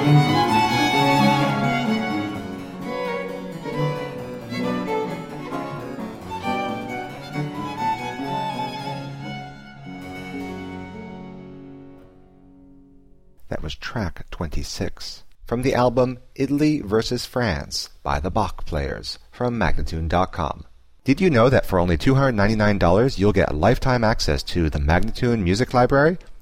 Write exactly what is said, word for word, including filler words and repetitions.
That was track twenty-six, from the album Italy versus France by the Bach Players from Magnatune dot com. Did you know that for only two hundred ninety-nine dollars you'll get lifetime access to the Magnatune Music Library?